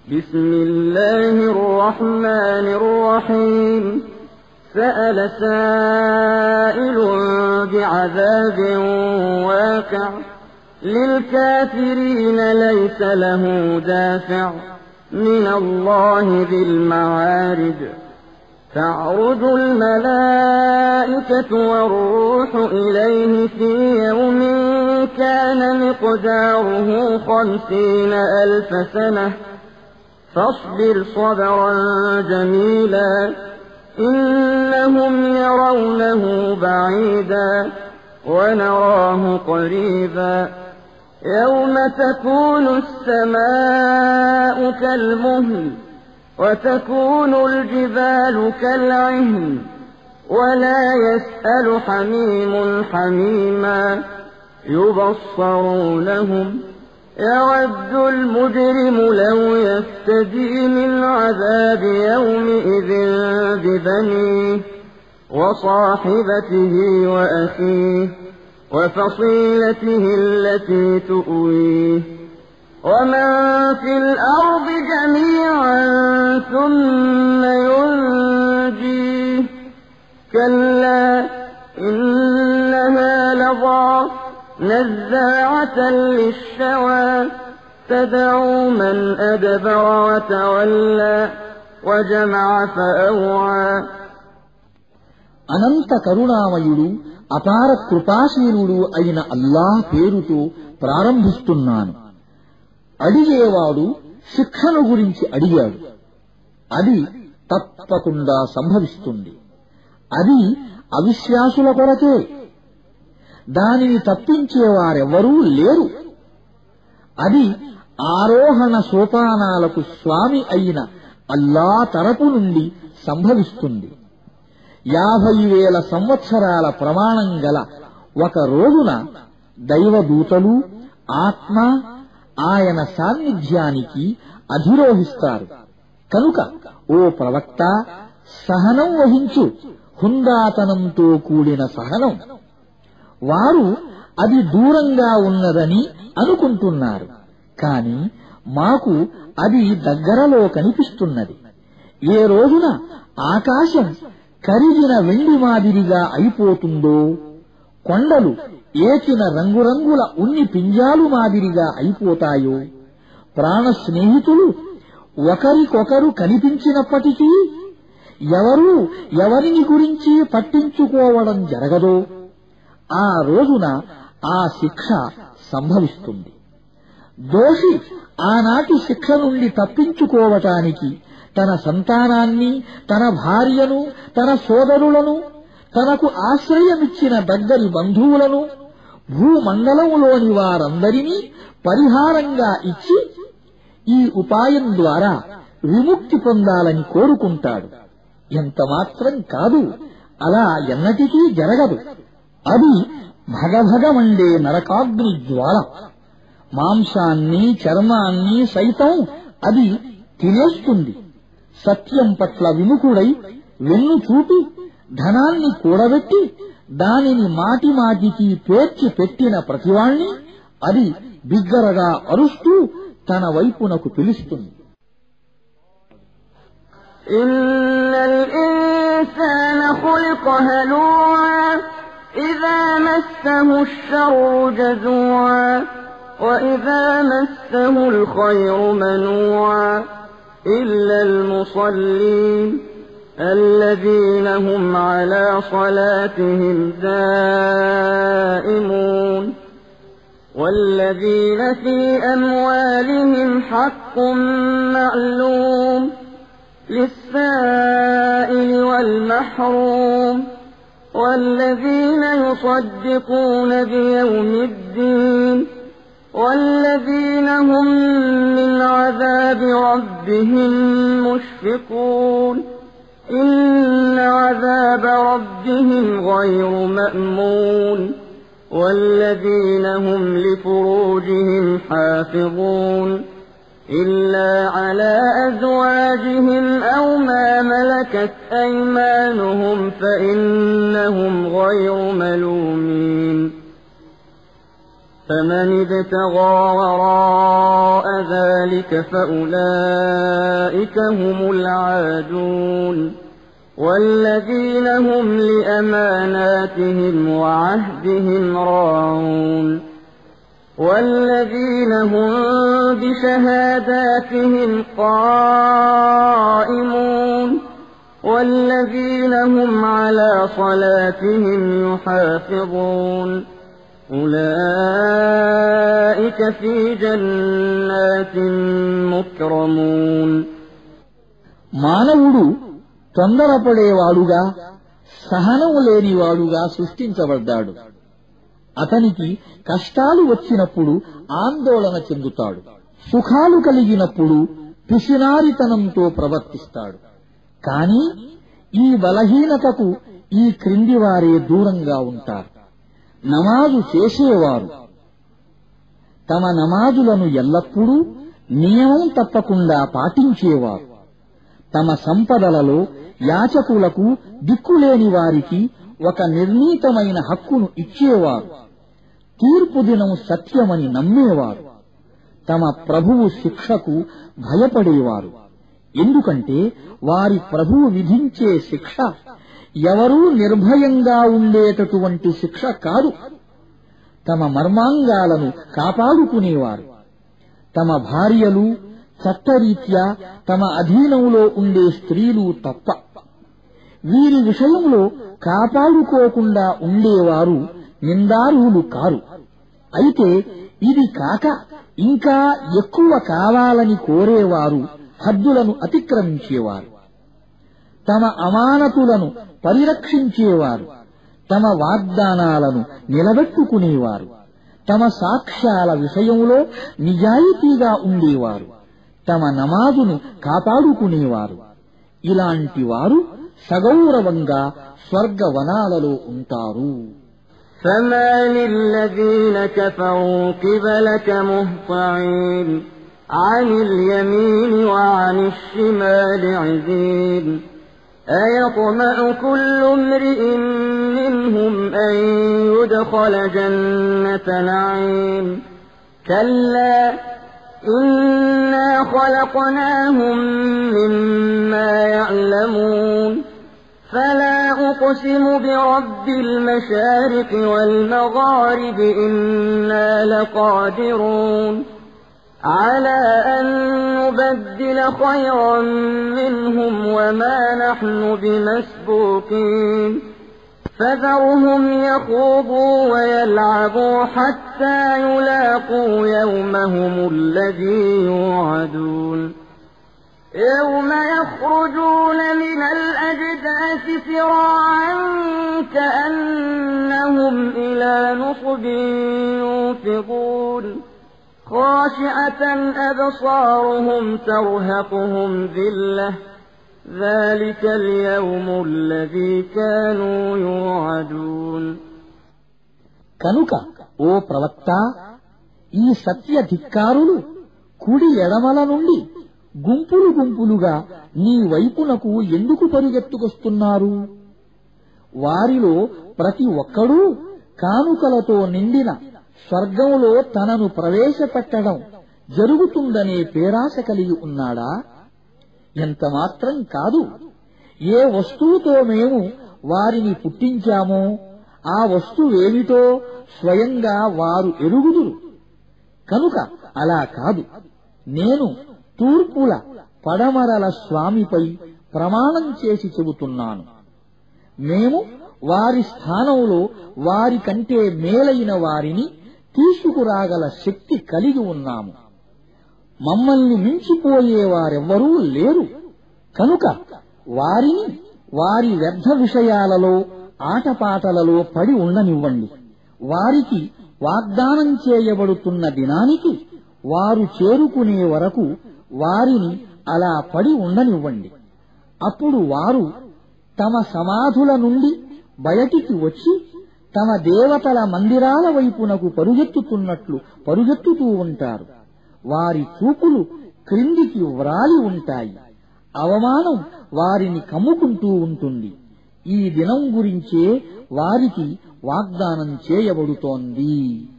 بسم الله الرحمن الرحيم سأل سائل بعذاب واقع للكافرين ليس له دافع من الله ذي المعارج تعرج الملائكة والروح إليه في يوم كان مقداره 50,000 سنة فاصبر صبرا جميلا إنهم يرونه بعيدا ونراه قريبا يوم تكون السماء كالمهل وتكون الجبال كالعهن ولا يسأل حميم حميما يبصرونهم يود المجرم لو يفتدي من عذاب يومئذ ببنيه وصاحبته وأخيه وفصيلته التي تؤويه ومن في الأرض جميعا ثم ينجيه كلا إنها لظى نزاعة للشوى تدعو من أدبر وتولى وجمع فأوعى అనంత కరుణామయుడు అపార కృపాశీలుడు అయిన అల్లాహ్ పేరుతో ప్రారంభిస్తున్నాను. అడిగేవాడు శిక్షను గురించి అడిగాడు. అది తప్పకుండా సంభవిస్తుంది. అది అవిశ్వాసుల కొరకే. దానిని తప్పించేవారెవరూ లేరు. అది ఆరోహణ సోపానాలకు స్వామి అయిన అల్లా తరపు నుండి సంభవిస్తుంది. 50,000 సంవత్సరాల ప్రమాణం గల ఒక రోజున దైవదూతలు ఆత్మ ఆయన సాన్నిధ్యానికి అధిరోహిస్తారు. కనుక ఓ ప్రవక్త సహనం వహించు, హుందాతనంతో కూడిన సహనం. వారు అది దూరంగా ఉన్నదని అనుకుంటున్నారు, కాని మాకు అది దగ్గరలో కనిపిస్తున్నది. ఏ రోజున ఆకాశం కరిగిన వెండి మాదిరిగా అయిపోతుందో, కొండలు ఏచిన రంగురంగుల ఉన్ని పింజాలు మాదిరిగా అయిపోతాయో, ప్రాణ స్నేహితులు ఒకరికొకరు కనిపించినప్పటికీ ఎవరూ ఎవరిని గురించి పట్టించుకోవడం జరగదో, ఆ రోజున ఆ శిక్ష సంభవిస్తుంది. దోషి ఆనాటి శిక్ష నుండి తప్పించుకోవటానికి తన సంతానాన్ని, తన భార్యను, తన సోదరులను, తనకు ఆశ్రయమిచ్చిన దగ్గరి బంధువులను, భూమండలంలోని వారందరినీ పరిహారంగా ఇచ్చి ఈ ఉపాయం ద్వారా విముక్తి పొందాలని కోరుకుంటాడు. ఎంతమాత్రం కాదు, అలా ఎన్నటికీ జరగదు. అది భగభగమండే నరకాగ్ని జ్వాల. మాంసాన్ని, చర్మాన్ని సైతం అది తినేస్తుంది. సత్యం పట్ల విముఖుడై వెన్ను చూపి ధనాన్ని కూడబెట్టి దానిని మాటిమాటికి పేర్చి పెట్టిన ప్రతివాణ్ణి అది బిగ్గరగా అరుస్తూ తన వైపునకు పిలుస్తుంది. ఇన్నల్ ఇన్సాన ఖులిక హలూఆ ఇదా మస్సహు అష్-షర్రు జజూఆ వఇదా మస్సహు అల్-ఖైరు మనూఆ إلا المصلين الذين هم على صلاتهم دائمون والذين في أموالهم حق معلوم للسائل والمحروم والذين يصدقون بيوم الدين والذين هم من عذاب ربهم مشفقون إن عذاب ربهم غير مأمون والذين هم لفروجهم حافظون إلا على أزواجهم أو ما ملكت أيمانهم فإنهم غير ملومين فمن ابتغى وراء ذلك فأولئك هم العادون والذين هم لأماناتهم وعهدهم راعون والذين هم بشهاداتهم قائمون والذين هم على صلاتهم يحافظون أولئك في جنات مكرمون. మానవుడు తొందరపడేవాడుగా సహనము లేనివాడుగా సృష్టించబడ్డాడు. అతనికి కష్టాలు వచ్చినప్పుడు ఆందోళన చెందుతాడు. సుఖాలు కలిగినప్పుడు పిసినారితనంతో ప్రవర్తిస్తాడు. కాని ఈ బలహీనతకు ఈ క్రింది వారే దూరంగా ఉంటారు. నమాజు చేసేవారు తమ నమాజులను ఎల్లప్పుడూ నియమం తప్పకుండా పాటించేవారు. తమ సంపదలలో యాచకులకు దిక్కులేని వారికి ఒక నిర్ణీతమైన హక్కును ఇచ్చేవారు. తీర్పు దినం సత్యమని నమ్మేవారు. తమ ప్రభువు శిక్షకు భయపడేవారు. ఎందుకంటే వారి ప్రభువు విధించే శిక్ష ఎవరూ నిర్భయంగా ఉండేటటువంటి శిక్ష కాదు. తమ మర్మాంగాలను కాపాడుకునేవారు. తమ భార్యలు చట్టరీత్యా తమ అధీనంలో ఉండే స్త్రీలు తప్ప వీరి విషయంలో కాపాడుకోకుండా ఉండేవారు నిందార్హులు కారు. అయితే ఇది కాక ఇంకా ఎక్కువ కావాలని కోరేవారు హద్దులను అతిక్రమించేవారు. తమ అమానతులను పరిరక్షించేవారు. తమ వాగ్దానాలను నిలబెట్టుకునేవారు. తమ సాక్ష్యాల విషయంలో నిజాయితీగా ఉండేవారు. తమ నమాజును కాపాడుకునేవారు. ఇలాంటి వారు సగౌరవంగా స్వర్గవనాలలో ఉంటారు. فَمَالِ الَّذِينَ كَفَرُوا قِبَلَكَ مُهْطِعِينَ عَنِ الْيَمِينِ وَعَنِ الشِّمَالِ عِزِينَ أَيَطْمَعُ كُلُّ امْرِئٍ مِّنْهُمْ أَن يُدْخَلَ جَنَّةَ نَعِيمٍ كَلَّا إِنَّا خَلَقْنَاهُم مِّمَّا يَعْلَمُونَ فَلَا أُقْسِمُ بِرَبِّ الْمَشَارِقِ وَالْمَغَارِبِ إِنَّا لَقَادِرُونَ عَلَىٰ أَن نُّبَدِّلَ خَيْرًا مِّنْهُمْ وَمَا نَحْنُ بِمَسْبُوقِينَ فَذَرْهُمْ يَخُوضُوا وَيَلْعَبُوا حَتَّىٰ يُلَاقُوا يَوْمَهُمُ الَّذِي يُوعَدُونَ يَوْمَ يَخْرُجُونَ مِنَ الْأَجْدَاثِ سِرَاعًا كَأَنَّهُمْ إِلَىٰ نُصُبٍ يُوفِضُونَ خَاشِعَةً أَبْصَارُهُمْ تَرْهَقُهُمْ ذِلَّةٌ ذَلِكَ الْيَوْمُ الَّذِي كَانُوا يُوعَدُونَ. కనుక ఓ ప్రవక్త, ఈ సత్య ధిక్కారులు కుడి ఎడమల నుండి గుంపులు గుంపులుగా నీ వైపునకు ఎందుకు పరుగెత్తుకొస్తున్నారు? వారిలో ప్రతి ఒక్కడూ కానుకలతో నిండిన స్వర్గంలో తనను ప్రవేశపెట్టడం జరుగుతుందనే పేరాశ కలిగి ఉన్నాడా? ఎంతమాత్రం కాదు. ఏ వస్తువుతో మేము వారిని పుట్టించామో ఆ వస్తువేమిటో స్వయంగా వారు ఎరుగుదురు. కనుక అలా కాదు. నేను తూర్పుల పడమరల స్వామిపై ప్రమాణం చేసి చెబుతున్నాను, మేము వారి స్థానంలో వారి కంటే మేలైన వారిని తీసుకురాగల శక్తి కలిగి ఉన్నాము. మమ్మల్ని మించిపోయేవారెవ్వరూ లేరు. కనుక వారిని వారి వ్యర్థ విషయాలలో ఆటపాటలలో పడి ఉండనివ్వండి. వారికి వాగ్దానం చేయబడుతున్న దినానికి వారు చేరుకునే వరకు వారిని అలా పడి ఉండనివ్వండి. అప్పుడు వారు తమ సమాధుల నుండి బయటికి వచ్చి తమ దేవతల మందిరాల వైపునకు పరుగెత్తుతున్నట్లు పరుగెత్తుతూ ఉంటారు. వారి చూపులు క్రిందికి వ్రాలి ఉంటాయి. అవమానం వారిని కమ్ముకుంటూ ఉంటుంది. ఈ దినం గురించే వారికి వాగ్దానం చేయబడుతోంది.